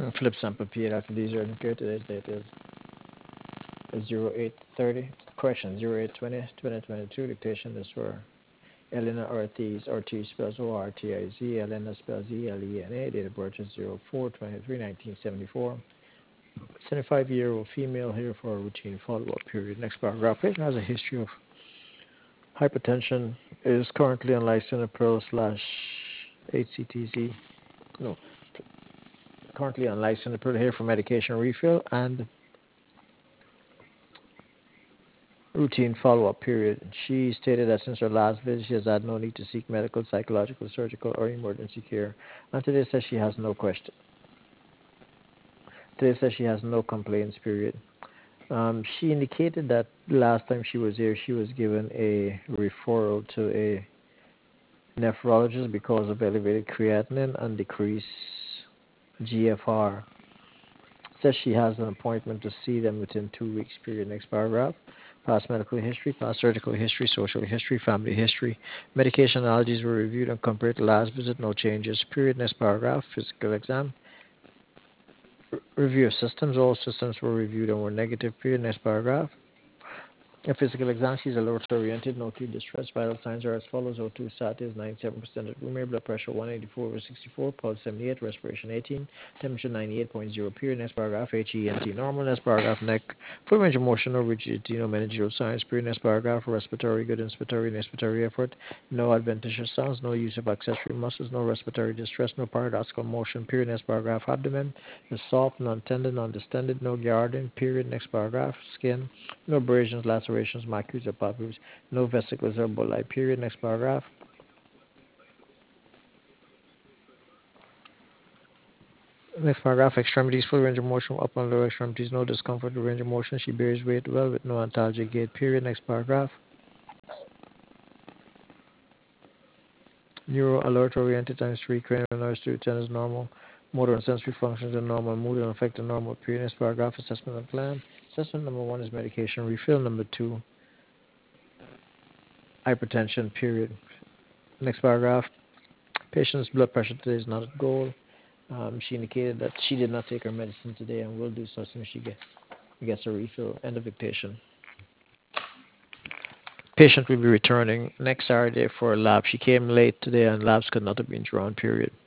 Flip sample period after these are indicated. Today's date is 0830. Correction, 0820 2022. Dictation is for Elena Ortiz. Ortiz spells O-R-T-I-Z. Elena spells E-L-E-N-A. Date of birth is 04/23 1974. 75-year-old female here for a routine follow-up period. Next paragraph. Patient has a history of hypertension, is currently on lisinopril slash HCTZ. No, currently on lisinopril here for medication refill and routine follow-up period. She stated that since her last visit, she has had no need to seek medical, psychological, surgical, or emergency care. And today says she has no question. Today says she has no complaints. Period. She indicated that last time she was here, she was given a referral to a nephrologist because of elevated creatinine and decreased GFR. Says she has an appointment to see them within 2 weeks. Period. Next paragraph. Past medical history, past surgical history, social history, family history. Medication allergies were reviewed and compared to last visit. No changes. Period. Next paragraph. Physical exam. Review of systems. All systems were reviewed and were negative. Period. Next paragraph. A physical exam, she's alert oriented, no T distress. Vital signs are as follows: O2 sat is 97% at room air, blood pressure 184/64, pulse 78, respiration 18, temperature 98.0. Period. Next paragraph, HENT normal. Next paragraph, neck, full range of motion, no rigidity, no meningeal signs. Period. Next paragraph, respiratory, good inspiratory and expiratory effort, no adventitious sounds, no use of accessory muscles, no respiratory distress, no paradoxical motion. Period. Next paragraph, abdomen is soft, non-tendon, non-distended, no guarding. Period. Next paragraph, skin. No abrasions, lacerations, macules, or papules. No vesicles or bulli. Period. Next paragraph. Next paragraph. Extremities, full range of motion, upper and lower extremities. No discomfort or range of motion. She bears weight well with no antalgic gait. Period. Next paragraph. Neuro alert oriented times 3. Cranial nerves 10 is normal. Motor and sensory functions are normal. Mood and affect are normal. Period. Next paragraph. Assessment and plan. Assessment number 1 is medication refill. Number 2, hypertension. Period. Next paragraph. Patient's blood pressure today is not at goal. She indicated that she did not take her medicine today and will do so as soon as she gets a refill. End of dictation. Patient will be returning next Saturday for a lab. She came late today and labs could not have been drawn. Period.